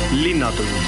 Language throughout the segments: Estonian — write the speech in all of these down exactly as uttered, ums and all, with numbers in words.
Linnatund.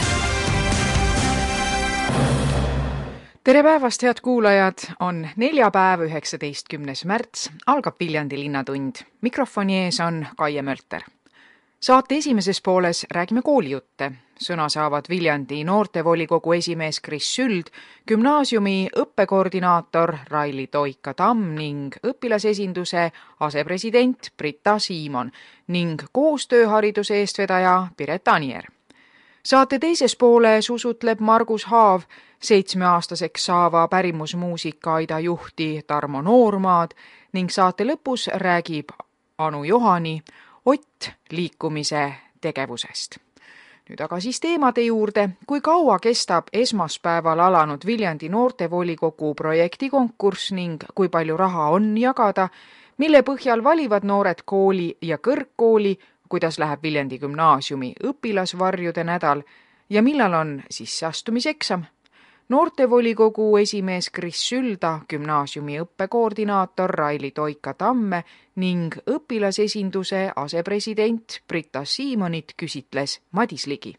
Tere päevast, head kuulajad! On neljapäev, üheksateistkümnes märts, algab Viljandi Linnatund. Mikrofoni ees on Kaie Mölter. Saate esimeses pooles räägime koolijutte. Sõna saavad Viljandi noortevolikogu esimees Kris Süld, gümnaasiumi õppekoordinaator Raili Toika-Tamm ning õpilasesinduse asepresident Britta Siimon ning koostööhariduse eestvedaja Piret Anier. Saate teises pooles usutleb Margus Haav seitsmeaastaseks saava pärimusmuusika-aida juhti Tarmo Noormaad ning saate lõpus räägib Anu Johani Ott liikumise tegevusest. Nüüd aga siis teemade juurde, kui kaua kestab esmaspäeval alanud Viljandi noortevolikogu projektikonkurss ning kui palju raha on jagada, mille põhjal valivad noored kooli ja kõrgkooli, kuidas läheb Viljandi gümnaasiumi õpilasvarjude nädal ja millal on sisseastumiseksam. Noortevolikogu esimees Kris Sülda, gümnaasiumi õppekoordinaator Raili Toika-Tamme ning õpilasesinduse asepresident Britta Siimonit küsitles Madis Ligi.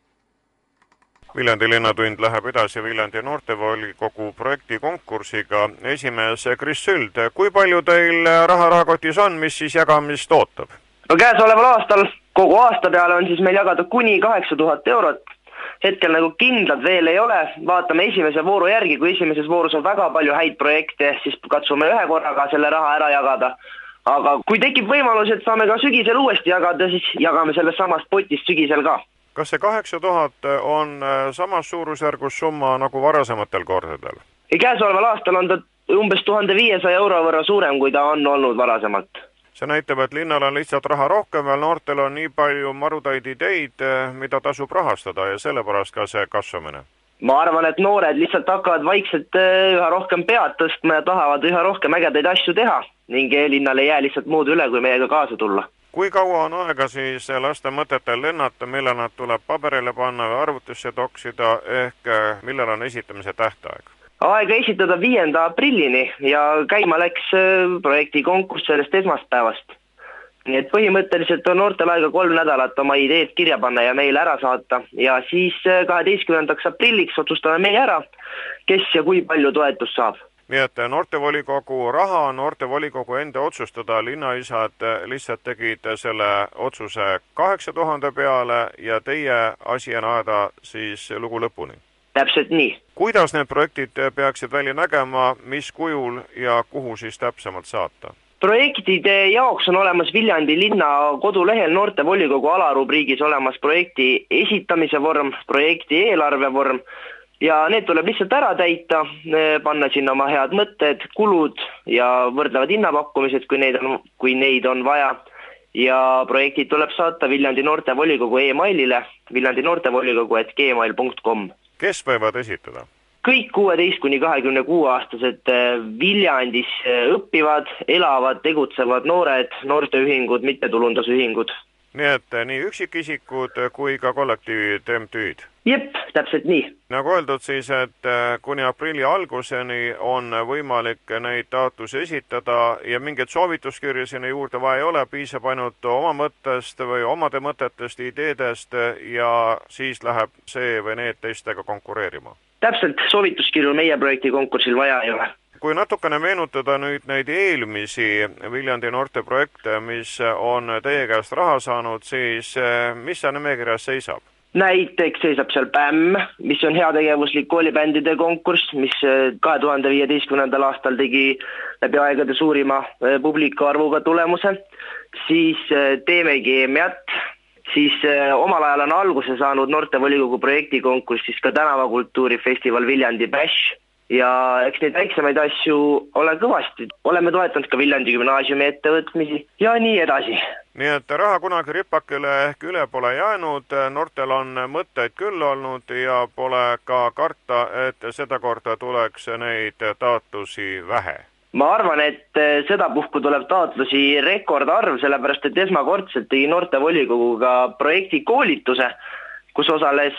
Viljandi Linnatund läheb edasi Viljandi noortevolikogu projektikonkursiga. Esimees Kris Süld, kui palju teil raha rahakotis on, mis siis jagamist ootab? No käesoleval aastal kogu aasta peale on siis meil jagada kuni kaheksa tuhat eurot. Hetkel nagu kindlad veel ei ole, vaatame esimese vooru järgi, kui esimeses voorus on väga palju häid projekte, siis katsume ühe korraga selle raha ära jagada. Aga kui tekib võimalus, et saame ka sügisel uuesti jagada, siis jagame sellest samast potist sügisel ka. Kas see kaheksa tuhat on samas suurusjärgus summa nagu varasematel kordadel? Käesoleval aastal on ta umbes tuhat viissada euro võrra suurem, kui ta on olnud varasemalt. See näitab, et linnal on lihtsalt raha rohkem ja noortel on nii palju marudaid ideid, mida tasub rahastada ja sellepärast ka see kasvamine. Ma arvan, et noored lihtsalt hakkavad vaikselt üha rohkem pead tõstma ja tahavad üha rohkem ägedaid asju teha ning linnal ei jää lihtsalt muud üle, kui meiega kaasa tulla. Kui kaua on aega siis laste mõtetel lennata, millal nad tuleb paberile panna või arvutisse toksida ehk millal on esitamise tähtaeg? Aega esitada viienda aprillini ja käima läks projekti konkurss sellest esmaspäevast. Nii et põhimõtteliselt on noortel aega kolm nädalat oma ideed kirja panna ja meile ära saata ja siis kaheteistkümnendaks aprilliks otsustame meie ära, kes ja kui palju toetust saab. Nii et noortevolikogu raha on noortevolikogu enda otsustada, linnaisad lihtsalt tegid selle otsuse kaheksa tuhande peale ja teie asi on ajada siis lugu lõpuni. Täpselt nii. Kuidas need projektid peaksid välja nägema, mis kujul ja kuhu siis täpsemalt saata? Projektide jaoks on olemas Viljandi linna kodulehel noortevolikogu alarubriigis olemas projekti esitamise vorm, projekti eelarve vorm ja need tuleb lihtsalt ära täita, panna sinna oma head mõtted, kulud ja võrdlevad hinnapakkumised, kui neid on, kui neid on vaja. Ja projektid tuleb saata Viljandi noortevolikogu e-mailile viljandi noortevolikogu at gmail punkt com. Kes võivad esitada? Kõik kuueteist kuni kahekümne kuue aastased Viljandis õppivad, elavad, tegutsevad noored, noorteühingud, mittetulundusühingud. Nii et nii üksikisikud kui ka kollektiivid M T Ü'd? Jep, täpselt nii. Nagu öeldud siis, et kuni aprilli alguseni on võimalik neid taotlusi esitada ja mingeid soovituskirja sinna juurde vaja ei ole, piisab ainult oma mõttest või omade mõtetest, ideedest ja siis läheb see või need teistega konkureerima. Täpselt, soovituskirju meie projekti konkursil vaja ei ole. Kui natukene meenutada nüüd neid eelmisi Viljandi noorteprojekte, mis on teie käest raha saanud, siis mis see nimekirjas seisab? Näiteks seisab seal P A M, mis on heategevuslik koolibändide konkurss, mis kahe tuhande viieteistkümnendal aastal tegi läbi aegade suurima publiku arvuga tulemuse. Siis teeme keemiat, siis omal ajal on alguse saanud noortevolikogu projektikonkurss ka tänavakultuurifestival Viljandi Bash. Ja eks neid väiksemaid asju ole kõvasti. Oleme toetanud ka Viljandi gümnaasiumi ettevõtmisi ja nii edasi. Nii et raha kunagi ripakile ehk üle pole jäänud, noortel on mõtteid küll olnud ja pole ka karta, et seda korda tuleks neid taotlusi vähe. Ma arvan, et seda puhku tuleb taotlusi rekordarv, sellepärast et esmakordselt tegi noortevolikoguga projekti koolituse, kus osales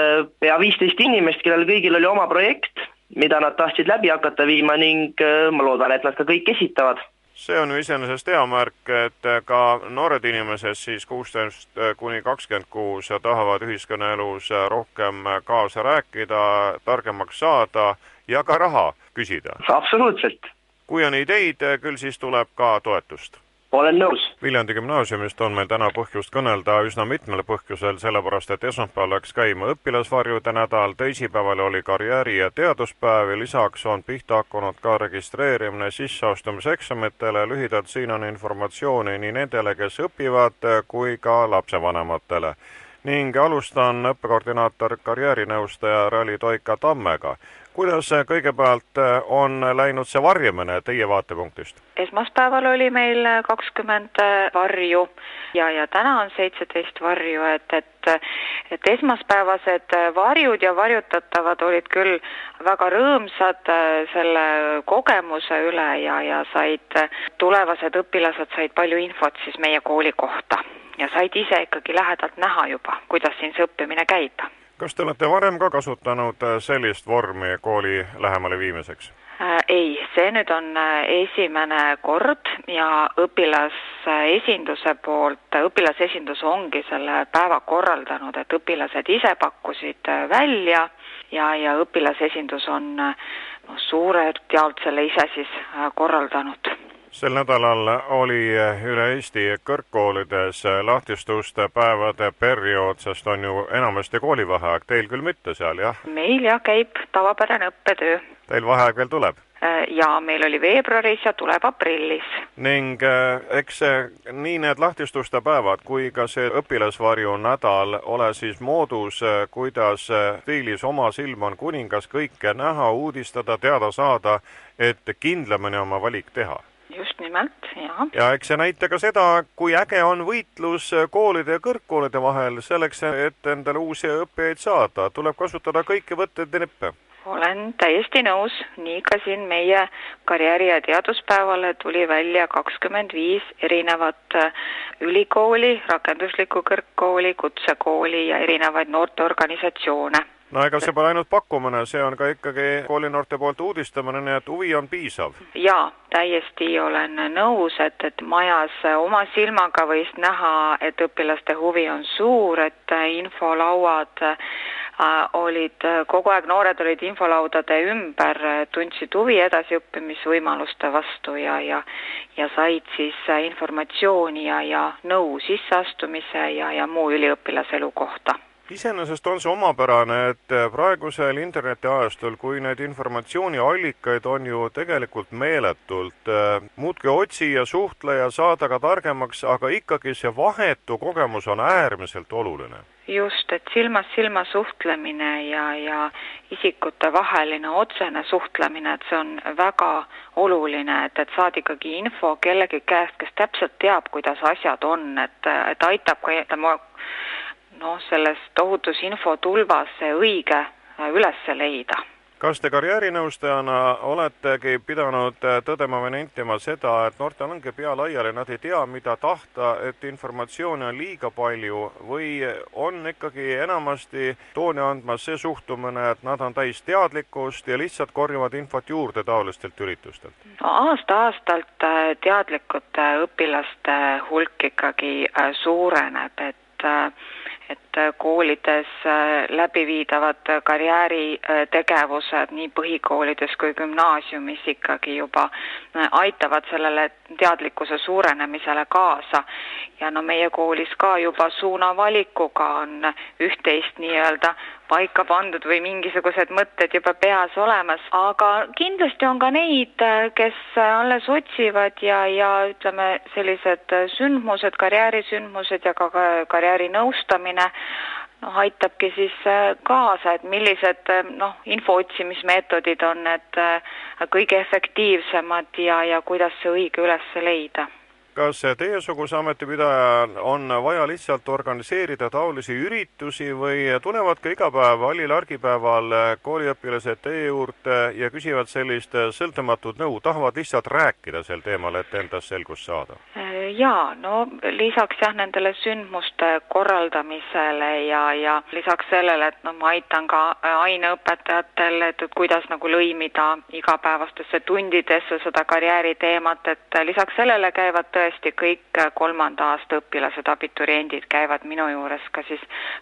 pea viisteist inimest, kellel kõigil oli oma projekt, mida nad tahtsid läbi hakata viima ning ma loodan, et nad ka kõik esitavad. see on ju iseenesest hea märk, et ka noored inimesed siis kuusteist kuni kakskümmend kuus tahavad ühiskonnaelus rohkem kaasa rääkida, targemaks saada ja ka raha küsida. Absoluutselt. Kui on ideid, küll siis tuleb ka toetust. Olen nõus. Viljandi gümnaasiumist on meil täna põhjust kõnelda üsna mitmel põhjusel, sellepärast et esmaspäeval läks käima õpilasvarjude nädal, teisipäeval oli karjääri- ja teaduspäev ja lisaks on pihta hakanud ka registreerimine sisseastumiseksamitele. Lühidalt siin on informatsiooni nii nendele, kes õpivad, kui ka lapsevanematele. Ning alustan õppekoordinaator karjäärinõustaja Rali Toika Tammega. Kuidas kõigepealt on läinud see varjamine teie vaatepunktist? Esmaspäeval oli meil kakskümmend varju ja, ja täna on seitseteist varju, et, et, et esmaspäevased varjud ja varjutatavad olid küll väga rõõmsad selle kogemuse üle ja, ja said, tulevased õpilased said palju infot siis meie kooli kohta ja said ise ikkagi lähedalt näha juba, kuidas siin see õppimine käib. Kas te olete varem ka kasutanud sellist vormi kooli lähemale viimiseks? Ei, see nüüd on esimene kord ja õpilasesinduse poolt, õpilasesindus ongi selle päeva korraldanud, et õpilased ise pakkusid välja ja, ja õpilasesindus on no, suurelt jaolt selle ise siis korraldanud. Sel nädalal oli üle Eesti kõrgkoolides lahtistuste päevade periood, sest on ju enamasti koolivaheaeg. Teil küll mitte seal, jah? Meil jah käib tavapärane õppetöö. Teil vaheaeg veel tuleb? Ja meil oli veebruaris ja tuleb aprillis. Ning eks nii need lahtistuste päevad kui ka see õpilasvarju nädal ole siis moodus, kuidas stiilis oma silm on kuningas kõike näha, uudistada, teada saada, et kindlamini oma valik teha. Just nimelt, jah. Ja eks see näita ka seda, kui äge on võitlus koolide ja kõrgkoolide vahel selleks, et endale uusi õppijaid saada. Tuleb kasutada kõiki võtteid ja nippe. Olen täiesti nõus. Nii ka siin meie karjääri- ja teaduspäevale tuli välja kakskümmend viis erinevat ülikooli, rakenduslikku kõrgkooli, kutsekooli ja erinevaid noorteorganisatsioone. No ega see pole ainult pakkumine, see on ka ikkagi koolinoorte poolt uudistamine, nii et huvi on piisav. Jaa, täiesti olen nõus, et, et majas oma silmaga võis näha, et õpilaste huvi on suur, et infolauad äh, olid, kogu aeg noored olid infolaudade ümber, tundsid huvi edasiõppimisvõimaluste vastu ja, ja, ja said siis informatsiooni ja, ja nõu sisseastumise ja, ja muu üliõpilaselu kohta. Iseenesest on see omapärane, et praegusel internetiajastul, kui need informatsiooniallikaid on ju tegelikult meeletult, muudki otsi ja suhtle ja saada ka targemaks, aga ikkagi see vahetu kogemus on äärmiselt oluline. Just, et silmas silma suhtlemine ja, ja isikute vaheline otsene suhtlemine, et see on väga oluline, et, et saad ikkagi info kellegi käest, kes täpselt teab, kuidas asjad on, et, et aitab ka jätama noh, selles tohutus infotulvas see õige üles leida. Kas te karjäärinõustajana oletegi pidanud tõdema või nentima seda, et noortel ongi pea laiali, nad ei tea, mida tahta, et informatsiooni on liiga palju või on ikkagi enamasti tooni andmas see suhtumine, et nad on täis teadlikkust ja lihtsalt korjavad infot juurde taolistelt üritustelt? No, aasta-aastalt teadlikute õpilaste hulk ikkagi suureneb, et et koolides läbiviidavad karjääritegevused nii põhikoolides kui gümnaasiumis ikkagi juba aitavad sellele teadlikkuse suurenemisele kaasa. Ja no meie koolis ka juba suunavalikuga on üht-teist nii-öelda paika pandud või mingisugused mõtted juba peas olemas, aga kindlasti on ka neid, kes alles otsivad ja, ja ütleme sellised sündmused, karjäärisündmused ja ka karjäärinõustamine no, aitabki siis kaasa, et millised noh, infootsimismeetodid on need kõige efektiivsemad ja, ja kuidas see õige üles leida. kas teiesuguse ametipidajal on vaja lihtsalt organiseerida taolisi üritusi või tulevad ka iga päev allil argipäeval kooliõpilased teie juurde ja küsivad sellist sõltumatut nõu, tahavad lihtsalt rääkida sel teemal, et endast selgust saada? Jaa, no lisaks jah nendele sündmuste korraldamisele ja, ja lisaks sellele, et no ma aitan ka aineõpetajatel, et kuidas nagu lõimida igapäevastesse tundidesse seda karjääriteemat, et lisaks sellele käivad tõesti kõik kolmanda aasta õpilased, abituriendid käivad minu juures ka siis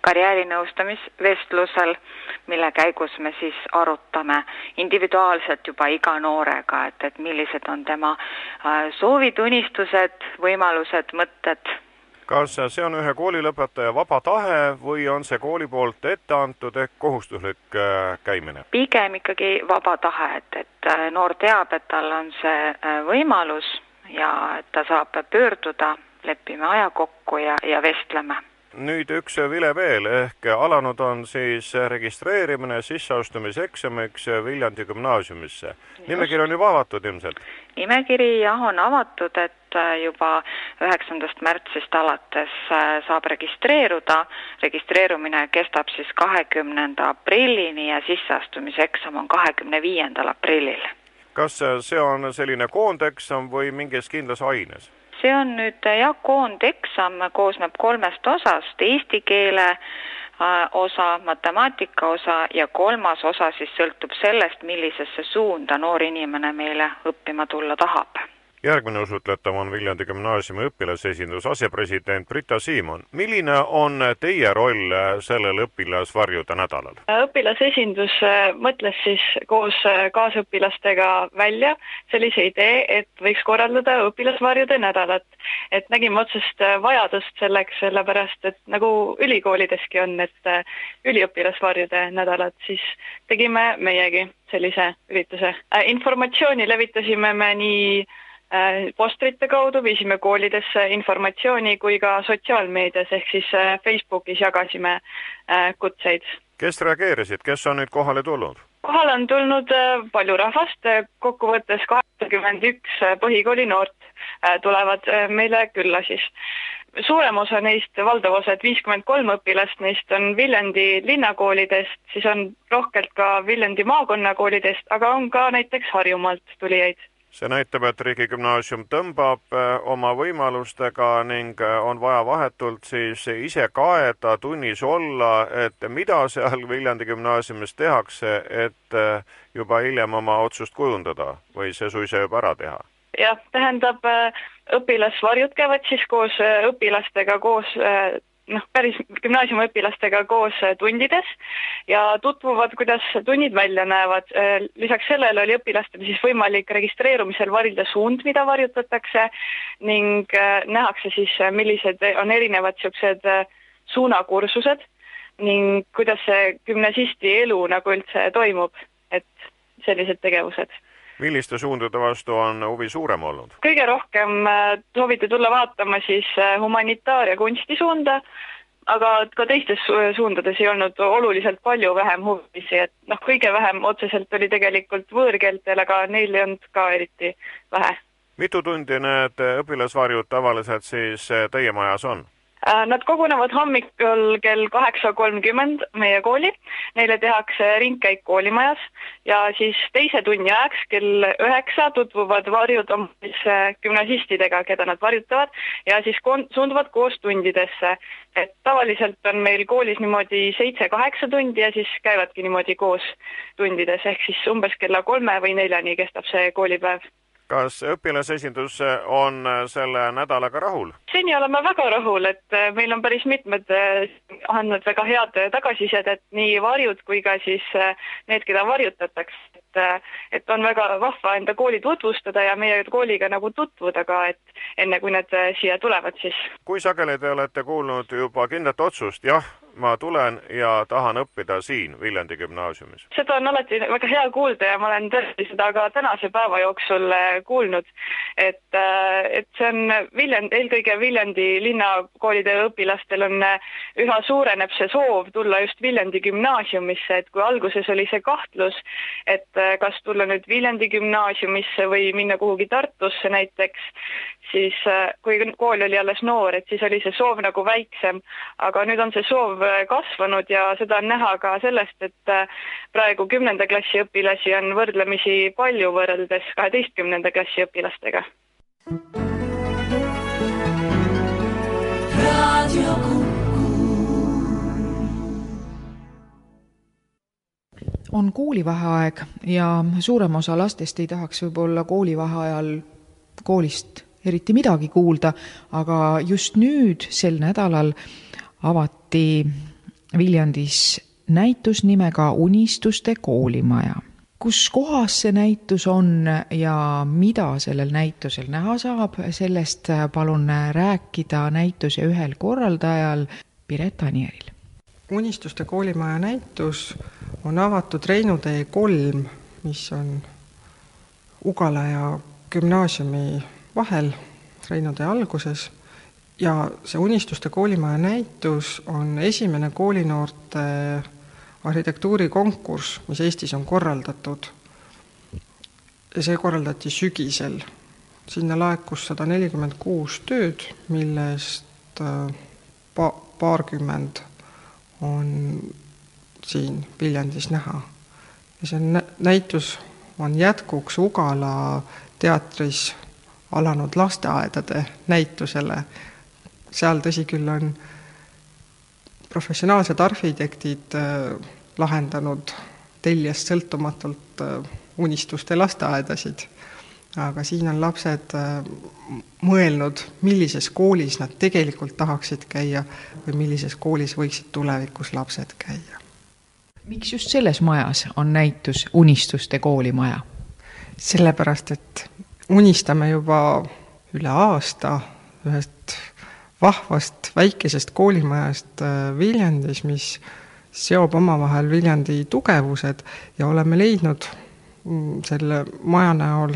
karjäärinõustamisvestlusel, mille käigus me siis arutame individuaalselt juba iga noorega, et, et millised on tema soovid, unistused, võimalused, mõtted. Kas see on ühe koolilõpetaja vaba tahe või on see kooli poolt ette antud ehk kohustuslik käimine? Pigem ikkagi vaba tahe, et, et noor teab, et tal on see võimalus ja et ta saab pöörduda, lepime aja kokku ja, ja vestleme. Nüüd üks vile veel, ehk alanud on siis registreerimine sisseastumiseksamiks Viljandi gümnaasiumisse. Nimekiri on juba avatud ilmselt? Nimekiri jah on avatud, et juba üheksandast märtsist alates saab registreeruda. Registreerumine kestab siis kahekümnenda aprillini ja sisseastumiseksam on kahekümne viiendal aprillil. Kas see on selline koondeksam või mingis kindlas aines? See on nüüd jah, koondeksam koosneb kolmest osast, eesti keele osa, matemaatika osa ja kolmas osa siis sõltub sellest, millisesse suunda noor inimene meile õppima tulla tahab. Järgmine usutletav on Viljandi gümnaasiumi õpilasesindus asepresident Brita Siimon. Milline on teie roll sellel õpilasvarjude nädalal? Õpilasesindus mõtles siis koos kaasõpilastega välja sellise idee, et võiks korraldada õpilasvarjude nädalat. Et nägime otsest vajadust selleks, sellepärast, et nagu ülikoolideski on, et üliõpilasvarjude nädalat, siis tegime meiegi sellise ürituse. Informatsiooni levitasime me nii postrite kaudu, viisime koolidesse informatsiooni kui ka sotsiaalmeedias ehk siis Facebookis jagasime kutseid. Kes reageerisid, kes on nüüd kohale tulnud? Kohale on tulnud palju rahvast, kokkuvõttes kaheksakümmend üks põhikooli noort tulevad meile külla siis. Suurem osa neist, valdav osa, et viiskümmend kolm õpilast neist on Viljandi linnakoolidest, siis on rohkelt ka Viljandi maakonnakoolidest, aga on ka näiteks Harjumaalt tulijaid. See näitab, et riigigümnaasium tõmbab oma võimalustega ning on vaja vahetult siis ise kaeda, tunnis olla, et mida seal Viljandi gümnaasiumis tehakse, et juba hiljem oma otsust kujundada või see suisa juba ära teha? Jah, tähendab, õpilasvarjud käivad siis koos õpilastega koos noh, päris gümnaasiumi õpilastega koos tundides ja tutvuvad, kuidas tunnid välja näevad. Lisaks sellele oli õpilastel siis võimalik registreerumisel valida suund, mida varjutatakse ning nähakse siis, millised on erinevad siuksed suunakursused ning kuidas see gümnasisti elu nagu üldse toimub, et sellised tegevused. Milliste suundade vastu on huvi suurem olnud? Kõige rohkem sooviti tulla vaatama siis humanitaar- ja kunstisuunda, aga ka teistes suundades ei olnud oluliselt palju vähem huvisi, et noh, kõige vähem otseselt oli tegelikult võõrkeeltel, aga neil ei olnud ka eriti vähe. Mitu tundi need õpilasvarjud tavaliselt siis teie majas on? Nad kogunevad hommikul kell kaheksa kolmkümmend meie kooli, neile tehakse ringkäik koolimajas ja siis teise tunni ajaks kell üheksa tutvuvad varjud gümnasistidega, keda nad varjutavad ja siis suunduvad koos tundidesse. Et tavaliselt on meil koolis niimoodi seitse-kaheksa tundi ja siis käivadki niimoodi koos tundides, ehk siis umbes kella kolme või neljani kestab see koolipäev. Kas õpilasesindus on selle nädalaga rahul? Seni oleme väga rahul, et meil on päris mitmed andnud väga head tagasisidet, nii varjud kui ka siis need, keda varjutatakse. Et, et on väga vahva enda kooli tutvustada ja meie kooliga nagu tutvuda ka, et enne kui need siia tulevad siis. Kui sageli te olete kuulnud juba kindlat otsust, jah, ma tulen ja tahan õppida siin Viljandi gümnaasiumis? Seda on alati väga hea kuulda ja ma olen tõesti seda ka tänase päeva jooksul kuulnud, et, et see on Viljandi, eelkõige Viljandi linnakoolide õpilastel on üha suureneb see soov tulla just Viljandi gümnaasiumisse, et kui alguses oli see kahtlus, et kas tulla nüüd Viljandi gümnaasiumisse või minna kuhugi Tartusse näiteks, siis kui kool oli alles noor, et siis oli see soov nagu väiksem, aga nüüd on see soov kasvanud ja seda on näha ka sellest, et praegu kümnenda klassi õpilasi on võrdlemisi palju võrreldes kaheteistkümnenda klassi õpilastega. On koolivaheaeg ja suurem osa lastest ei tahaks võib-olla koolivaheajal koolist eriti midagi kuulda, aga just nüüd sel nädalal avati Viljandis näitus nimega Unistuste koolimaja. Kus kohas see näitus on ja mida sellel näitusel näha saab, sellest palun rääkida näituse ühel korraldajal Piret Anieril. Unistuste koolimaja näitus on avatud Reinu tee kolm, mis on Ugala ja gümnaasiumi vahel Reinu tee alguses. Ja see Unistuste koolimaja näitus on esimene koolinoorte arhitektuurikonkurss, mis Eestis on korraldatud. Ja see korraldati sügisel. Sinna laekus sada nelikümmend kuus tööd, millest pa- paarkümmend on siin Viljandis näha. Ja see näitus on jätkuks Ugala teatris alanud lasteaedade näitusele. Seal tõsi küll on professionaalsed arhitektid lahendanud teljest sõltumatult Unistuste lasteaedasid, aga siin on lapsed mõelnud, millises koolis nad tegelikult tahaksid käia või millises koolis võiksid tulevikus lapsed käia. Miks just selles majas on näitus Unistuste koolimaja? Sellepärast, et unistame juba üle aasta ühest vahvast väikesest koolimajast Viljandis, mis seob omavahel Viljandi tugevused ja oleme leidnud selle maja näol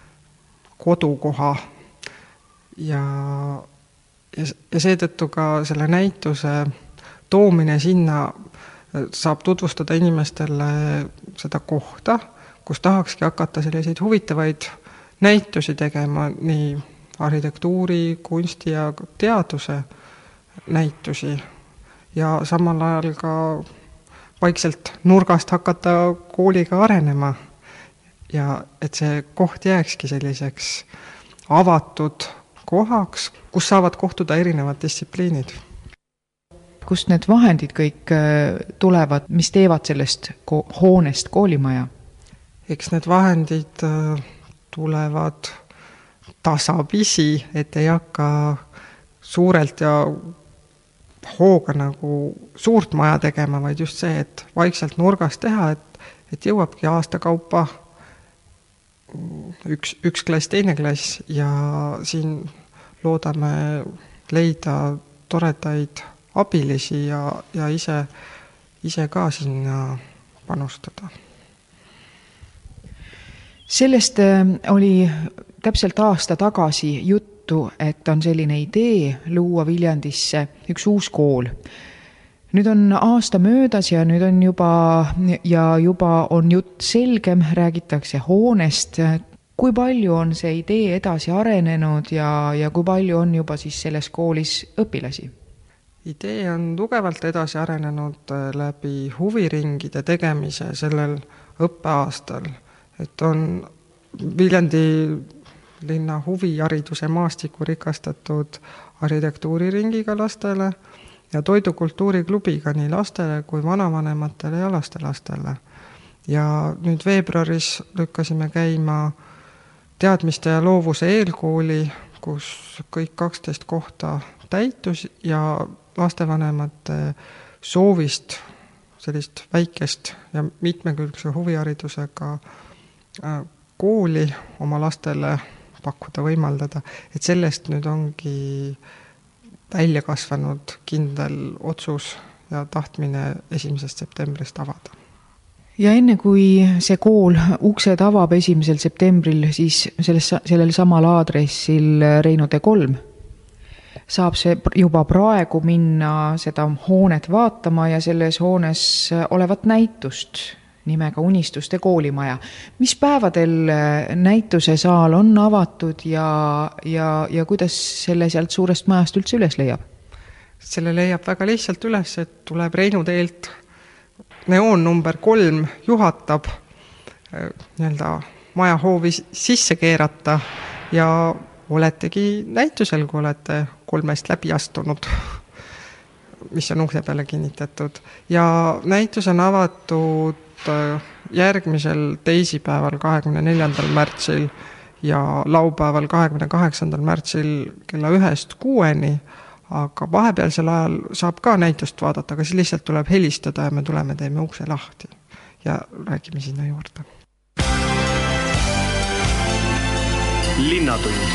kodukoha ja, ja, ja seetõttu ka selle näituse toomine sinna saab tutvustada inimestele seda kohta, kus tahakski hakata selliseid huvitavaid näitusi tegema, nii arhitektuuri, kunsti ja teaduse näitusi ja samal ajal ka vaikselt nurgast hakata kooliga arenema ja et see koht jääkski selliseks avatud kohaks, kus saavad kohtuda erinevad distsipliinid. Kust need vahendid kõik tulevad, mis teevad sellest ko- hoonest koolimaja? Eks need vahendid tulevad tasapisi, et ei hakka suurelt ja hooga nagu suurt maja tegema, vaid just see, et vaikselt nurgast teha, et, et jõuabki aastakaupa üks, üks klass, teine klass ja siin loodame leida toredaid abilisi ja, ja ise, ise ka sinna panustada. Sellest oli täpselt aasta tagasi juttu, et on selline idee luua Viljandisse üks uus kool. Nüüd on aasta möödas ja nüüd on juba, ja juba on jutt selgem, räägitakse hoonest. Kui palju on see idee edasi arenenud ja, ja kui palju on juba siis selles koolis õpilasi? Idee on tugevalt edasi arenenud läbi huviringide tegemise sellel õppeaastal. Et on Viljandi linna huvihariduse maastiku rikastatud arhitektuuriringiga lastele ja toidukultuuriklubiga nii lastele kui vanavanematele ja lastelastele. Ja nüüd veebruaris lükkasime käima teadmiste ja loovuse eelkooli, kus kõik kaksteist kohta täitus ja lastevanemate soovist sellist väikest ja mitmekülgse huviharidusega kooli oma lastele pakkuda, võimaldada, et sellest nüüd ongi välja kasvanud kindel otsus ja tahtmine esimesest septembrist avada. Ja enne kui see kool uksed avab esimesel septembril, siis selles, sellel samal aadressil Reinu tee kolm saab see juba praegu minna seda hoonet vaatama ja selles hoones olevat näitust nimega Unistuste koolimaja. Mis päevadel näituse saal on avatud ja, ja, ja kuidas selle sealt suurest majast üldse üles leiab? Selle leiab väga lihtsalt üles, et tuleb Reinu teelt neoon number kolm juhatab nii-öelda maja hoovi sisse keerata ja oletegi näitusel, kui olete kolmest läbi astunud, mis on ukse peale kinnitatud. Ja näitus on avatud järgmisel teisipäeval kahekümne neljandal märtsil ja laupäeval kahekümne kaheksandal märtsil kella ühest kuueni, aga vahepealsel ajal saab ka näitust vaadata, aga siis lihtsalt tuleb helistada ja me tuleme, teeme ukse lahti ja räägime sinna juurde. Linnatund.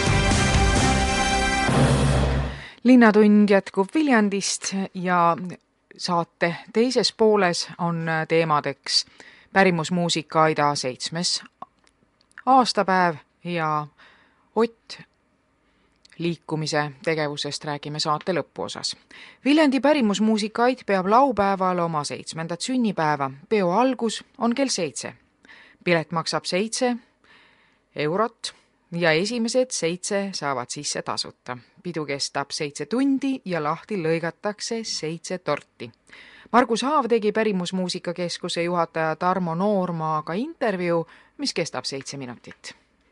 Linnatund jätkub Viljandist ja saate teises pooles on teemadeks pärimusmuusika Aida seitsmes aastapäev ja Ott liikumise tegevusest räägime saate lõpuosas. Viljandi pärimusmuusikaid peab laupäeval oma seitsmendat sünnipäeva. Peo algus on kell seitse. Pilet maksab seitse eurot ja esimesed seitse saavad sisse tasuta. Pidu kestab seitse tundi ja lahti lõigatakse seitse torti. Margus Haav tegi pärimusmuusikakeskuse juhataja Tarmo Noormaaga intervjuu, mis kestab seitse minutit.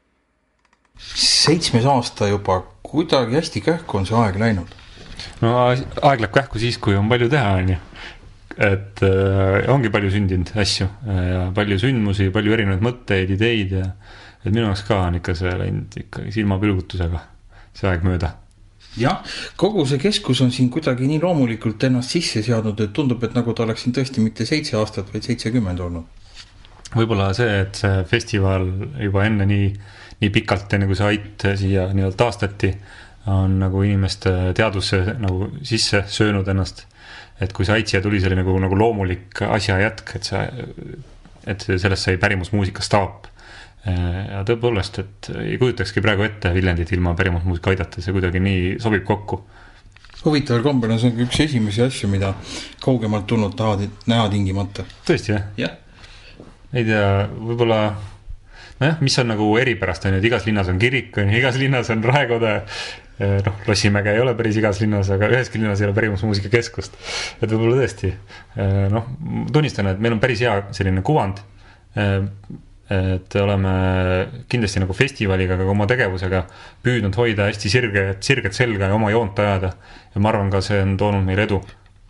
Seitsmes aasta juba, kuidagi hästi kähku on see aeg läinud? No aeg läheb kähku siis, kui on palju teha, on ju. Et äh, ongi palju sündinud asju ja palju sündmusi, palju erinevaid mõtteid, ideid ja et minu jaoks ka on ikka see läinud ikka silmapilgutusega see aeg mööda. Jah, kogu see keskus on siin kuidagi nii loomulikult ennast sisse seadnud, et tundub, et nagu ta oleks siin tõesti mitte seitse aastat, vaid seitsekümmend olnud. Võib-olla see, et see festival juba enne nii, nii pikalt, enne kui see Ait siia nii-öelda taastati, on nagu inimeste teadusse nagu sisse söönud ennast. Et kui see Ait siia tuli, see oli nagu, nagu loomulik asja jätk, et, see, et sellest sai pärimusmuusika staap. Ja tõepoolest, et ei kujutakski praegu ette Viljandit ilma pärimusmuusika aidata, see kuidagi nii sobib kokku. Huvitaval kombel on see üks esimesi asju, mida kaugemalt tulnud tahad näha tingimata. Tõesti, jah? Jah. Ei tea, võib-olla, nojah, mis on nagu eripärast, on, et igas linnas on kirik, on, igas linnas on raekode, noh, Lossimäge ei ole päris igas linnas, aga üheski linnas ei ole pärimusmuusika keskust. Et võib-olla tõesti, noh, tunnistan, et meil on päris hea selline kuvand, et oleme kindlasti nagu festivaliga, aga oma tegevusega püüdnud hoida hästi sirget, sirget selga ja oma joont ajada. Ja ma arvan ka, see on toonud meil edu.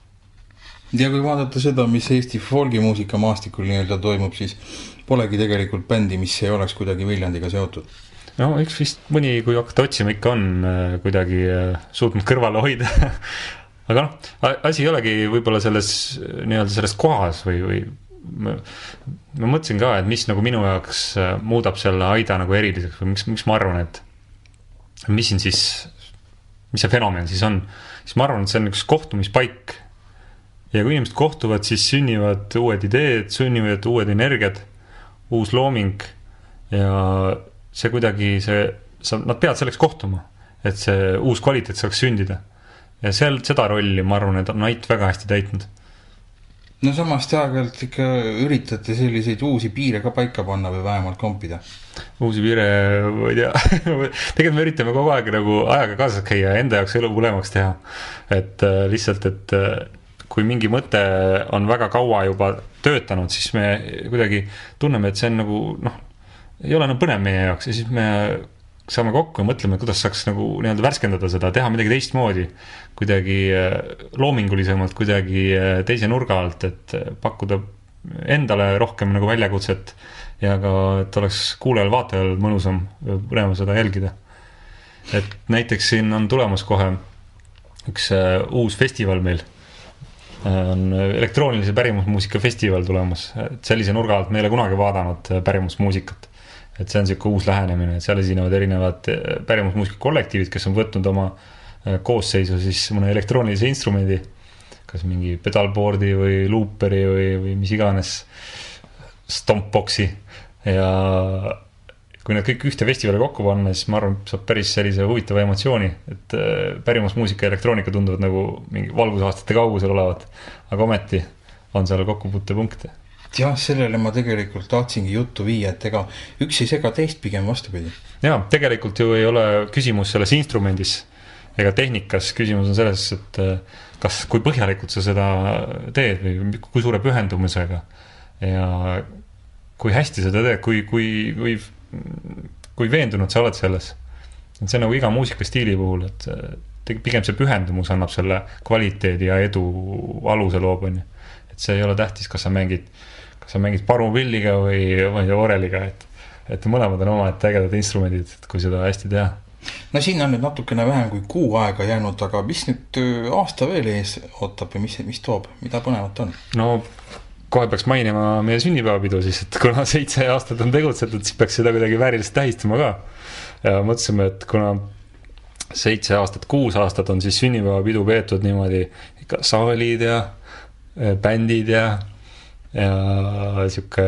Ja kui vaadata seda, mis Eesti folgimuusika maastikul nii-öelda toimub, siis polegi tegelikult bändi, mis ei oleks kuidagi Viljandiga seotud. No eks vist mõni, kui hakata otsima, ikka on kuidagi suutnud kõrvale hoida. Aga noh, asi ei olegi võib-olla selles, nii-öelda selles kohas või, või ma, ma mõtlesin ka, et mis nagu minu jaoks muudab selle Aida nagu eriliseks või miks, miks ma arvan, et mis siin siis, mis see fenomen siis on, siis ma arvan, et see on üks kohtumispaik. Ja kui inimesed kohtuvad, siis sünnivad uued ideed, sünnivad uued energiad, uus looming ja see kuidagi, see, nad peavad selleks kohtuma, et see uus kvaliteet saaks sündida. Ja seal, seda rolli, ma arvan, et on Ait väga hästi täitnud. No samast aegalt ikka üritate selliseid uusi piire ka paika panna või vähemalt kompida? Uusi piire, ma ei tea. Tegelikult me üritame kogu aeg nagu ajaga kaasas käia ja enda jaoks elu põlemaks teha. Et äh, lihtsalt, et äh, kui mingi mõte on väga kaua juba töötanud, siis me kuidagi tunneme, et see on nagu, noh, ei ole enam põnev meie jaoks ja siis me saame kokku ja mõtleme, kuidas saaks nagu nii-öelda värskendada seda, teha midagi teistmoodi, kuidagi loomingulisemalt, kuidagi teise nurga alt, et pakkuda endale rohkem nagu väljakutset ja ka, et oleks kuulajal vaatajal mõnusam põnev seda jälgida. Et näiteks siin on tulemas kohe üks uus festival meil, on elektroonilise pärimusmuusika festival tulemas, et sellise nurga alt me ei ole kunagi vaadanud pärimusmuusikat. Et see on selline uus lähenemine, et seal esinevad erinevad pärimusmuusika kollektiivid, kes on võtnud oma koosseisu siis mõne elektroonilise instrumendi, kas mingi pedalboardi või looperi või, või mis iganes stompboxi ja kui need kõik ühte festivali kokku panna, siis ma arvan, saab päris sellise huvitava emotsiooni, et pärimusmuusika ja elektroonika tunduvad nagu mingi valgusaastate kaugusel olevat, aga ometi on seal kokkupuutepunkte. Jah, sellele ma tegelikult tahtsingi juttu viia, et ega üks ei sega teist pigem vastupidi. Jaa, tegelikult ju ei ole küsimus selles instrumendis ega tehnikas, küsimus on selles, et kas, kui põhjalikult sa seda teed või kui suure pühendumusega ja kui hästi seda teed, kui, kui, kui kui veendunud sa oled selles. Et see on nagu iga muusikastiili puhul, et pigem see pühendumus annab selle kvaliteedi ja edu aluse loobuni. Et see ei ole tähtis, kas sa mängid, kas sa mängid parupilliga või, või oreliga, et, et mõlemad on oma et ägedad instrumendid, et kui seda hästi teha. No siin on nüüd natukene vähem kui kuu aega jäänud, aga mis nüüd aasta veel ees ootab ja mis, mis toob, mida põnevat on? No kohe peaks mainima meie sünnipäevapidu siis, et kuna seitse aastat on tegutsetud, siis peaks seda kuidagi vääriliselt tähistama ka. Ja mõtlesime, et kuna seitse aastat, kuus aastat on siis sünnipäevapidu peetud niimoodi ikka saalid ja bändid ja, ja siuke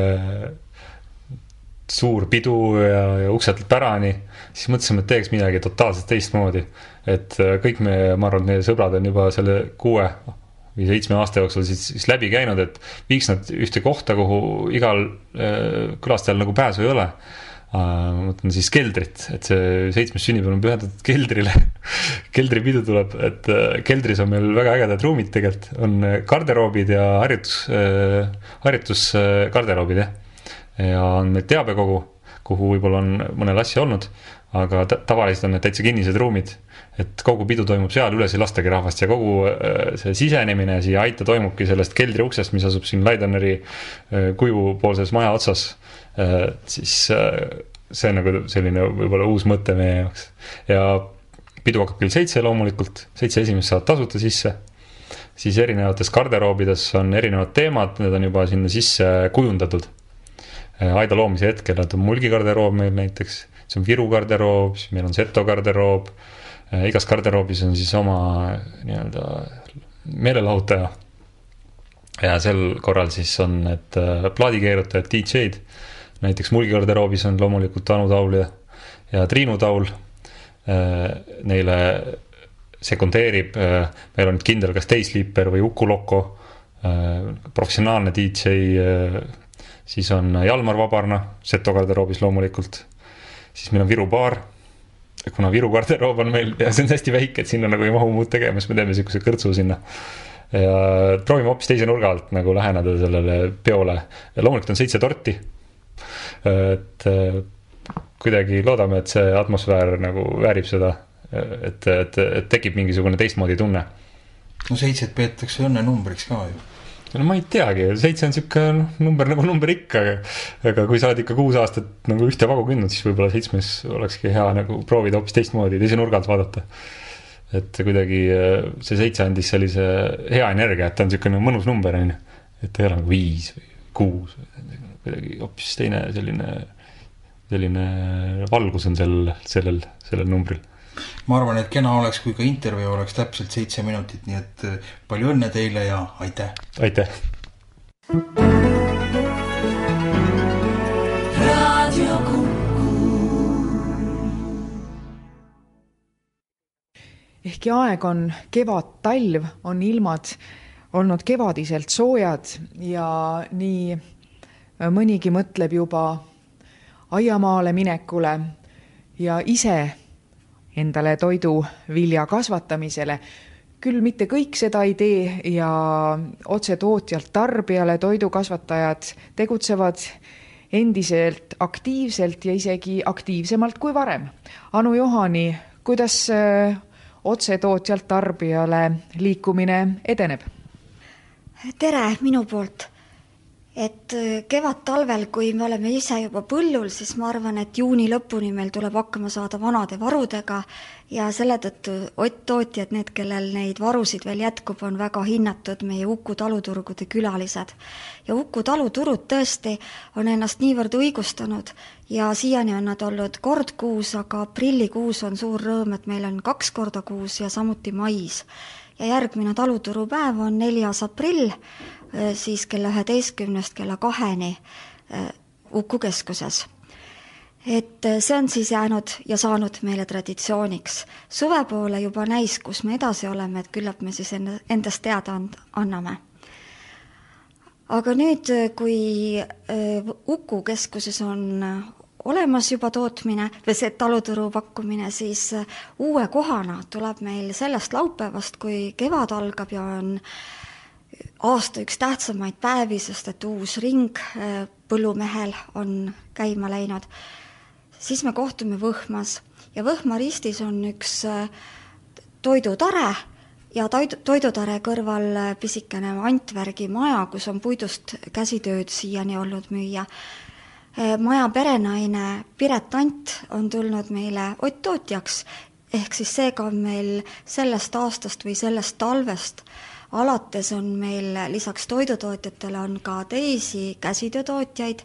suur pidu ja, ja uksetelt pärani, siis mõtlesime, et teeks midagi totaalselt teistmoodi. Et kõik me, ma arvan, meie sõbrad on juba selle kuue või seitsme aasta jooksul siis, siis läbi käinud, et viiks nad ühte kohta, kuhu igal äh, külastajal nagu pääsu ei ole. Äh, mõtlen siis keldrit, et see seitsmes sünnipäev on pühendatud keldrile. Keldripidu tuleb, et äh, keldris on meil väga ägedad ruumid tegelikult. On garderoobid ja harjutus, äh, harjutus äh, garderoobid, jah. Ja on meil teabekogu, kuhu võib-olla on mõnel asja olnud, aga ta- tavaliselt on need täitsa kinnised ruumid. Et kogu pidu toimub seal, üles ei lastagi rahvast ja kogu see sisenemine siia aita toimubki sellest keldri uksest, mis asub siin Laidaneri kujupoolses maja otsas. Siis see on nagu selline võib-olla uus mõte meie jaoks. Ja pidu hakkab küll seitse loomulikult, seitse esimest saavad tasuta sisse. Siis erinevates garderoobides on erinevad teemad, need on juba sinna sisse kujundatud. Aida loomise hetkel, nad on Mulgi garderoob meil näiteks, see on Viru garderoob, siis meil on Seto garderoob. Igas garderoobis on siis oma nii-öelda meelelahutaja ja sel korral siis on need plaadikeerutajad, D J-d. Näiteks Mulgi garderoobis on loomulikult Anu Taul ja, ja Triinu Taul. Neile sekundeerib, meil on nüüd kindel kas Daysleeper või Uku Loko, professionaalne D J, siis on Jalmar Vabarna, Seto garderoobis loomulikult, siis meil on Viru baar, kuna Viru garderoob on meil ja see on hästi väike, et sinna nagu ei mahu muud tegema, siis me teeme siukese kõrtsu sinna ja proovime hoopis teise nurga alt nagu läheneda sellele peole ja loomulikult on seitse torti, et kuidagi loodame, et see atmosfäär nagu väärib seda, et, et, et tekib mingisugune teistmoodi tunne. No seitset peetakse õnne numbriks ka ju. No ma ei teagi, seitse on siuke number nagu number ikka, aga kui sa oled ikka kuus aastat nagu ühte vagu kündnud, siis võib-olla seitsmes olekski hea nagu proovida hoopis teistmoodi, teise nurgalt vaadata. Et kuidagi see seitse andis sellise hea energia, et ta on siukene mõnus number, et ei ole nagu viis või kuus, kuidagi hoopis teine selline, selline valgus on sel, sellel, sellel numbril. Ma arvan, et kena oleks, kui ka intervjuu oleks täpselt seitse minutit, nii et palju õnne teile ja aitäh! Aitäh! Ehkki aeg on kevad, talv, on ilmad olnud kevadiselt soojad ja nii mõnigi mõtleb juba aiamaale minekule ja ise endale toidu vilja kasvatamisele. Küll mitte kõik seda ei tee ja otse tootjalt tarbijale toidukasvatajad tegutsevad endiselt aktiivselt ja isegi aktiivsemalt kui varem. Anu Johani, kuidas otse tootjalt tarbijale liikumine edeneb? Tere minu poolt! Et kevad talvel, kui me oleme ise juba põllul, siis ma arvan, et juuni lõpuni meil tuleb hakkama saada vanade varudega ja selle tõttu tootjad, need, kellel neid varusid veel jätkub, on väga hinnatud meie Uku taluturgude külalised. Ja Uku taluturud tõesti on ennast niivõrd õigustanud ja siiani on nad olnud kord kuus, aga aprillikuus on suur rõõm, et meil on kaks korda kuus ja samuti mais. ja järgmine taluturupäev on neljas aprill, siis kella üheteistkümnest kella kaheni Uku keskuses. Et see on siis jäänud ja saanud meile traditsiooniks. Suve poole juba näis, kus me edasi oleme, et küllap me siis endast teada anname. Aga nüüd, kui Uku keskuses on olemas juba tootmine või see taluturu pakkumine, siis uue kohana tuleb meil sellest laupäevast, kui kevad algab ja on aasta üks tähtsamaid päevi, sest et uus ring põllumehel on käima läinud, siis me kohtume Võhmas ja Võhma ristis on üks toidutare ja toidutare kõrval pisikene Antvärgi maja, kus on puidust käsitööd siiani olnud müüa. Maja perenaine Piret Ant on tulnud meile Ott-tootjaks, ehk siis seega on meil sellest aastast või sellest talvest alates on meil lisaks toidutootjatele on ka teisi käsitöötootjaid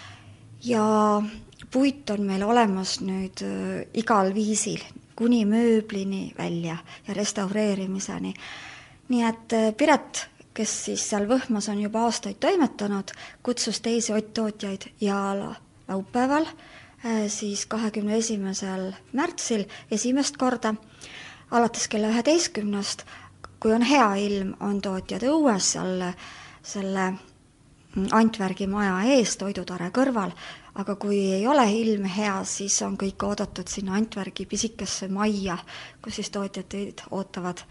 ja puit on meil olemas nüüd igal viisil, kuni mööblini välja ja restaureerimiseni. Nii et Piret, kes siis seal Võhmas on juba aastaid toimetanud, kutsus teisi Ott-tootjaid ja laupäeval, siis kahekümne esimesel märtsil esimest korda, alates kella üheteistkümnest, kui on hea ilm, on tootjad õues seal selle Antvärgi maja ees toidutare kõrval, aga kui ei ole ilm hea, siis on kõik oodatud sinna Antvärgi pisikesse majja, kus siis tootjad teid ootavad.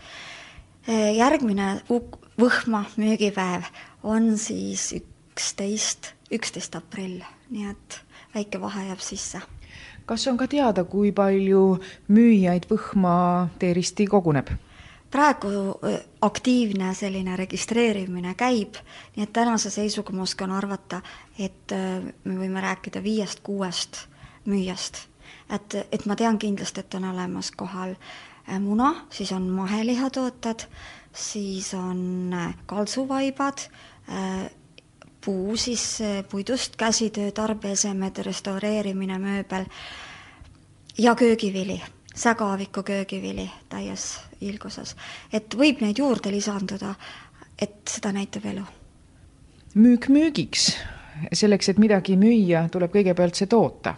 Järgmine Võhma müügipäev on siis üksteist, üksteist aprill, nii et väike vahe jääb sisse. Kas on ka teada, kui palju müüjaid Võhma teeristi koguneb? Praegu aktiivne selline registreerimine käib, nii et tänase seisuga ma oskan arvata, et me võime rääkida viiest kuuest müüjast. Et, et ma tean kindlasti, et on olemas kohal muna, siis on mahelihatootad, siis on kaltsuvaibad, puu, siis puidust käsitöö, tarbeesemed, restaureerimine, mööbel ja köögivili. Sägaaviku köögivili täies ilguses. Et võib neid juurde lisanduda, et seda näitab elu. Müük müügiks. Selleks, et midagi müüa, tuleb kõigepealt see toota.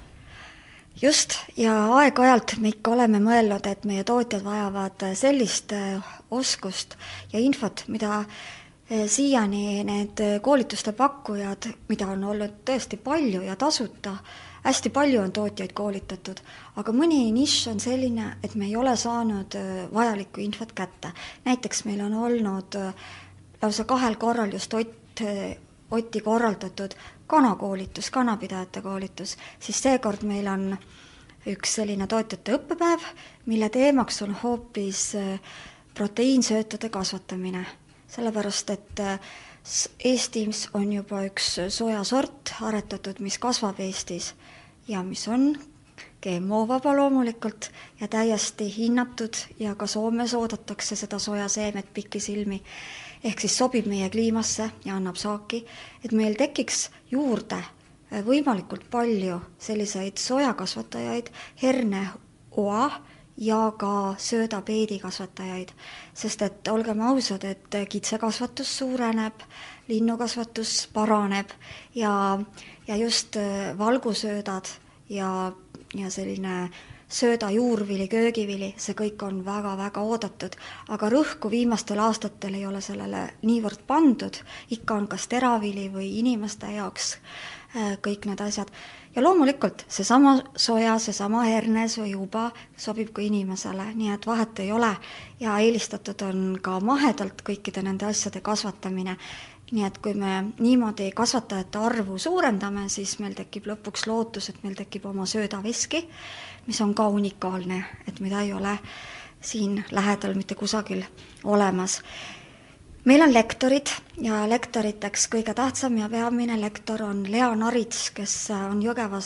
Just, ja aeg-ajalt me ikka oleme mõelnud, et meie tootjad vajavad sellist oskust ja infot, mida siiani need koolituste pakkujad, mida on olnud tõesti palju ja tasuta, hästi palju on tootjaid koolitatud, aga mõni nišš on selline, et me ei ole saanud vajalikku infot kätte. Näiteks meil on olnud lausa kahel korral just Ott, Otti korraldatud kanakoolitus, kanapidajate koolitus, siis seekord meil on üks selline tootjate õppepäev, mille teemaks on hoopis proteiinsöötade kasvatamine. Sellepärast, et Eestis on juba üks sojasort aretatud, mis kasvab Eestis ja mis on G M O-vaba loomulikult ja täiesti hinnatud ja ka Soomes oodatakse seda sojaseemet pikisilmi, ehk siis sobib meie kliimasse ja annab saaki, et meil tekiks juurde võimalikult palju selliseid sojakasvatajaid, herneoa ja ka söödapeedi kasvatajaid, sest et olgem ausad, et kitsekasvatus suureneb, linnukasvatus paraneb ja, ja just valgusöödad ja, ja selline sööda juurvili, köögivili, see kõik on väga-väga oodatud, aga rõhku viimastel aastatel ei ole sellele niivõrd pandud, ikka on kas teravili või inimeste jaoks kõik need asjad. Ja loomulikult seesama soja, seesama hernes või juba sobib ka inimesele, nii et vahet ei ole ja eelistatud on ka mahedalt kõikide nende asjade kasvatamine. Nii et kui me niimoodi kasvatajate arvu suurendame, siis meil tekib lõpuks lootus, et meil tekib oma söödaveski, mis on ka unikaalne, et mida ei ole siin lähedal mitte kusagil olemas. Meil on lektorid ja lektoriteks kõige tähtsam ja peamine lektor on Lea Narits, kes on Jõgeva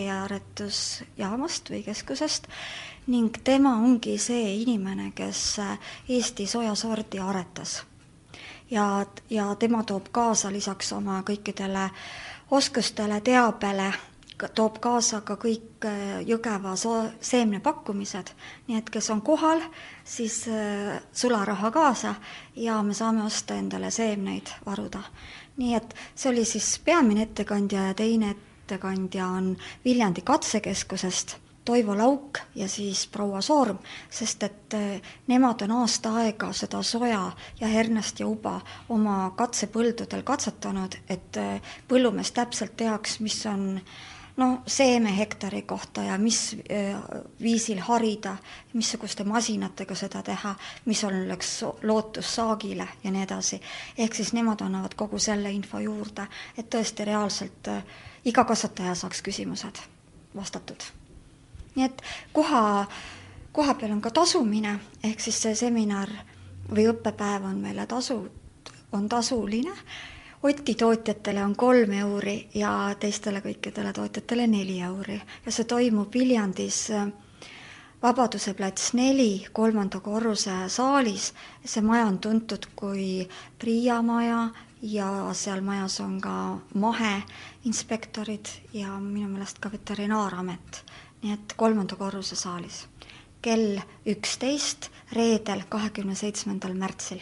sordiaretusjaamast või keskusest ning tema ongi see inimene, kes Eesti sojasordi aretas. Ja, ja tema toob kaasa lisaks oma kõikidele oskustele, teabele toob kaasa ka kõik Jõgeva seemnepakkumised, nii et kes on kohal, siis sularaha kaasa ja me saame osta endale seemneid varuda. Nii et see oli siis peamine ettekandja ja teine ettekandja on Viljandi katsekeskusest Toivo Lauk ja siis proua Soorm, sest et nemad on aasta aega seda soja ja hernest ja uba oma katsepõldudel katsetanud, et põllumees täpselt teaks, mis on no, seeme hektari kohta ja mis viisil harida, missuguste masinatega seda teha, mis oleks lootus saagile ja nii edasi. Ehk siis nemad annavad kogu selle info juurde, et tõesti reaalselt iga kasvataja saaks küsimused vastatud. Nii et koha, koha peal on ka tasumine, ehk siis see seminar või õppepäev on meile tasu, on tasuline. Oti tootjatele on kolm euri ja teistele kõikidele tootjatele neli euri. Ja see toimub Viljandis Vabaduse plats neli, kolmanda korruse saalis. See maja on tuntud kui Priia maja ja seal majas on ka maheinspektorid ja minu meelest ka veterinaaramet. Nii et kolmanda korruse saalis. Kell üksteist reedel kahekümne seitsmendal märtsil.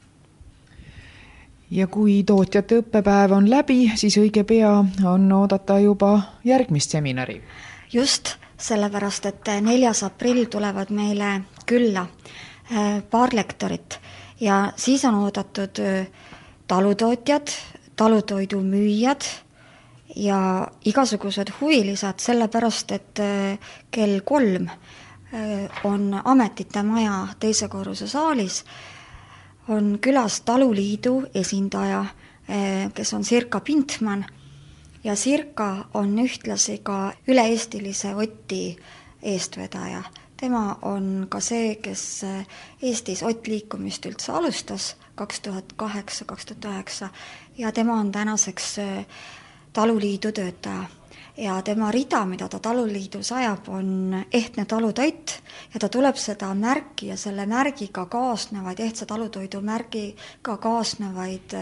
Ja kui tootjate õppepäev on läbi, siis õige pea on oodata juba järgmist seminari. Just, sellepärast, et neljas aprill tulevad meile külla paar lektorit ja siis on oodatud talutootjad, talutoidu müüjad ja igasugused huvilised, sellepärast, et kell kolm on ametite maja teise korruse saalis, on külas Taluliidu esindaja, kes on Sirka Pintman ja Sirka on ühtlasi ka üle-eestilise Oti eestvedaja. Tema on ka see, kes Eestis Ott liikumist üldse alustas kaks tuhat kaheksa kaks tuhat üheksa ja tema on tänaseks Taluliidu töötaja ja tema rida, mida ta Taluliidus ajab, on ehtne talutoit ja ta tuleb seda märki ja selle märgiga kaasnevaid, ehtse talutoidu märgiga kaasnevaid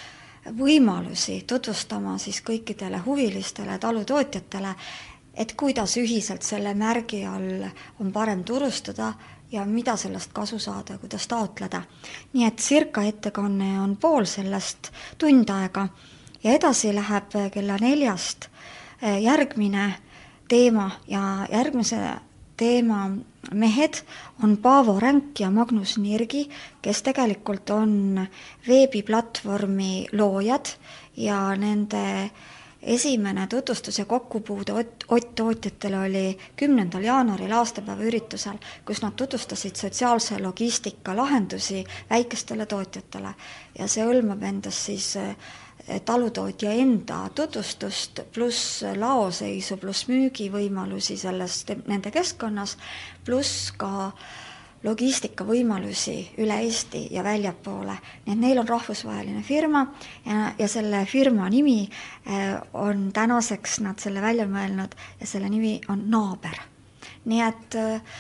võimalusi tutvustama siis kõikidele huvilistele talutootjatele, et kuidas ühiselt selle märgi all on parem turustada ja mida sellest kasu saada, kuidas taotleda. Nii et Sirka ettekanne on pool sellest tund aega ja edasi läheb kella neljast järgmine teema ja järgmise teema mehed on Paavo Ränk ja Magnus Nirgi, kes tegelikult on veebiplatvormi loojad ja nende esimene tutvustus ja kokkupuude Ott tootjatele oli kümnendal jaanuaril aastapäeva üritusel, kus nad tutvustasid sotsiaalse logistika lahendusi väikestele tootjatele ja see hõlmab endas siis talutootja enda tutvustust pluss laoseisu pluss müügivõimalusi sellest nende keskkonnas pluss ka logistika võimalusi üle Eesti ja väljapoole. Nii et neil on rahvusvaheline firma ja, ja selle firma nimi on tänaseks nad selle välja mõelnud ja selle nimi on Naaber. Nii et,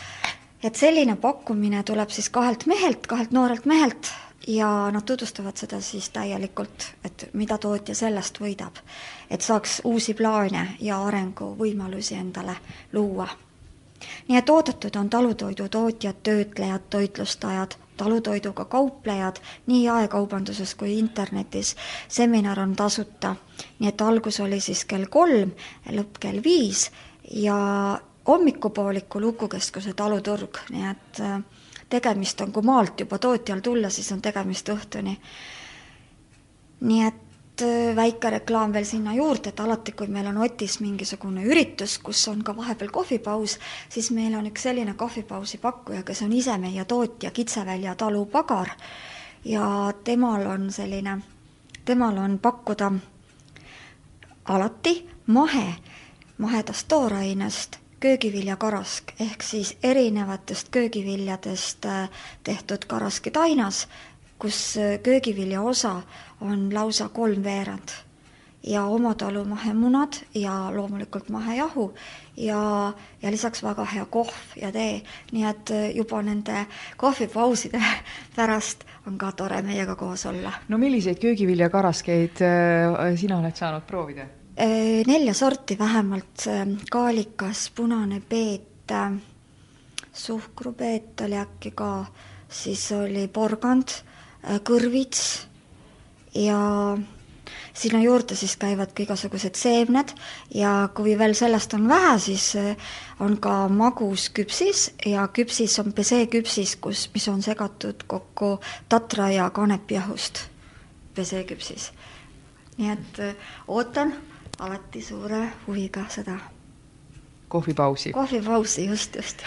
et selline pakkumine tuleb siis kahelt mehelt, kahelt noorelt mehelt ja nad tutvustavad seda siis täielikult, et mida tootja sellest võidab, et saaks uusi plaane ja arenguvõimalusi endale luua. Nii et oodatud on talutoidu tootjad, töötlejad, toitlustajad, talutoiduga kauplejad, nii jaekaubanduses kui internetis. Seminar on tasuta, nii et algus oli siis kell kolm, lõpp kell viis ja hommikupooliku Lukukeskuse taluturg, nii et tegemist on, kui maalt juba tootjal tulla, siis on tegemist õhtuni. Nii et väike reklaam veel sinna juurde, et alati, kui meil on Otis mingisugune üritus, kus on ka vahepeal kohvipaus, siis meil on üks selline kohvipausi pakkuja, kes on ise meie tootja Kitsevälja talu Pagar ja temal on selline, temal on pakkuda alati mahe, mahedast toorainest köögiviljakarask ehk siis erinevatest köögiviljadest tehtud karaskitainas, kus köögivilja osa on lausa kolm veerand ja oma talu mahemunad ja loomulikult mahejahu ja, ja lisaks väga hea kohv ja tee, nii et juba nende kohvipauside pärast on ka tore meiega koos olla. No milliseid köögiviljakaraskeid sina oled saanud proovida? Nelja sorti vähemalt, kaalikas, punane peet, suhkrupeet oli äkki ka, siis oli porgand, kõrvits ja sinna juurde siis käivad ka igasugused seemned ja kui veel sellest on vähe, siis on ka magus küpsis ja küpsis on peseeküpsis, kus, mis on segatud kokku tatra ja kanepijahust peseeküpsis. Nii et ootan alati suure huviga seda. Kohvipausi. Kohvipausi, just, just.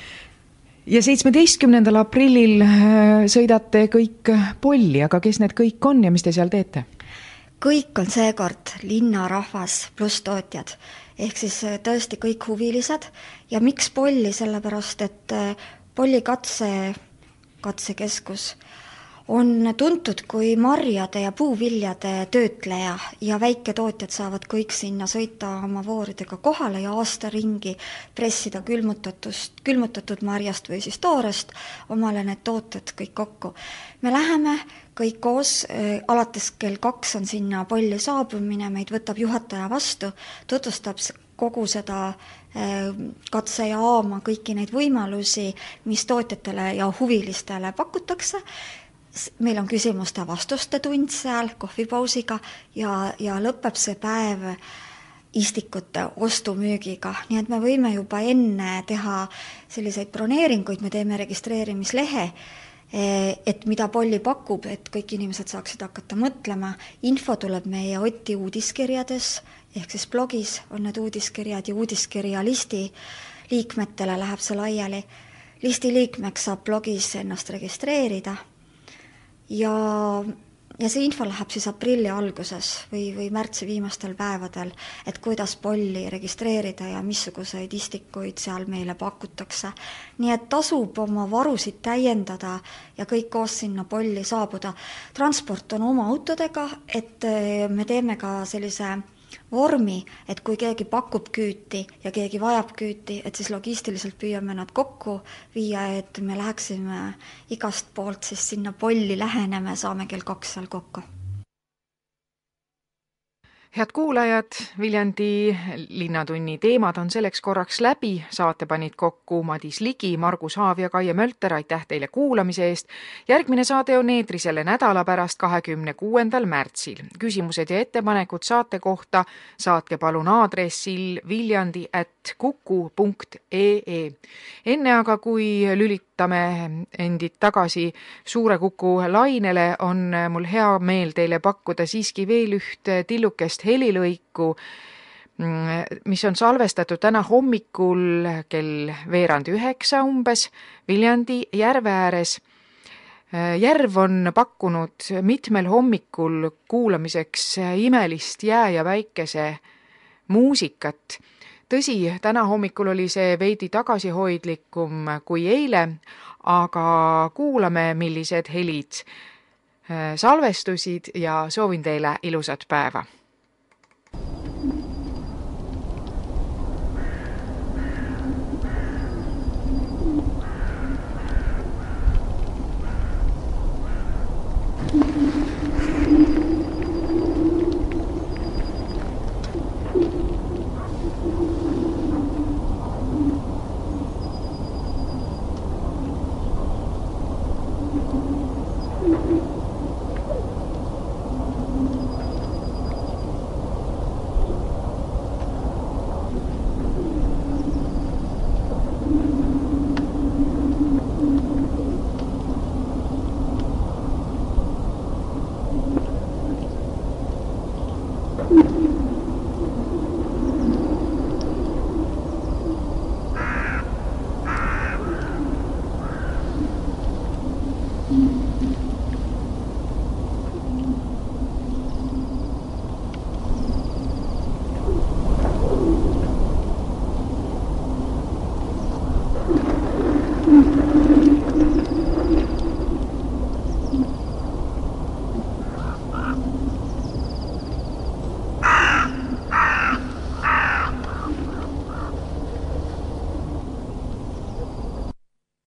Ja seitsmeteistkümnendal aprillil sõidate kõik Polli, aga kes need kõik on ja mis te seal teete? Kõik on seekord linnarahvas pluss tootjad, ehk siis tõesti kõik huvilised ja miks Polli, sellepärast, et Polli katse, katsekeskus on tuntud kui marjade ja puuviljade töötleja ja väiketootjad saavad kõik sinna sõita oma vooridega kohale ja aasta ringi pressida külmutatust, külmutatud marjast või siis toorest omale need tooted kõik kokku. Me läheme kõik koos, alates kell kaks on sinna Polli saabumine, meid võtab juhataja vastu, tutvustab kogu seda katse ja aama kõiki neid võimalusi, mis tootjatele ja huvilistele pakutakse. Meil on küsimuste vastuste tund seal kohvipausiga ja, ja lõpeb see päev istikute ostumüügiga, nii et me võime juba enne teha selliseid broneeringuid, me teeme registreerimislehe, et mida Polli pakub, et kõik inimesed saaksid hakata mõtlema. Info tuleb meie Oti uudiskirjades, ehk siis blogis on need uudiskirjad ja uudiskirja listi liikmetele läheb see laiali. Listi liikmeks saab blogis ennast registreerida ja, ja see info läheb siis aprilli alguses või, või märtsi viimastel päevadel, et kuidas Polli registreerida ja missuguseid istikuid seal meile pakutakse. Nii et tasub oma varusid täiendada ja kõik koos sinna Polli saabuda. Transport on oma autodega, et me teeme ka sellise vormi, et kui keegi pakub küüti ja keegi vajab küüti, et siis logistiliselt püüame nad kokku viia, et me läheksime igast poolt siis sinna Polli läheneme, saame kell kaks seal kokku. Head kuulajad, Viljandi linnatunni teemad on selleks korraks läbi. Saate panid kokku Madis Ligi, Margus Haav ja Kaie Mölter. Aitäh teile kuulamise eest. Järgmine saade on eetri selle nädala pärast kahekümne kuuendal märtsil. Küsimused ja ettepanekud saate kohta saatke palun aadressil viljandi at kuku punkt ee. Enne aga, kui lülitame endid tagasi Suure Kuku lainele, on mul hea meel teile pakkuda siiski veel üht tillukest helilõiku, mis on salvestatud täna hommikul kell veerand üheksa umbes Viljandi järve ääres. Järv on pakkunud mitmel hommikul kuulamiseks imelist jää ja väikese muusikat. Tõsi, täna hommikul oli see veidi tagasihoidlikum kui eile, aga kuulame, millised helid salvestusid ja soovin teile ilusat päeva.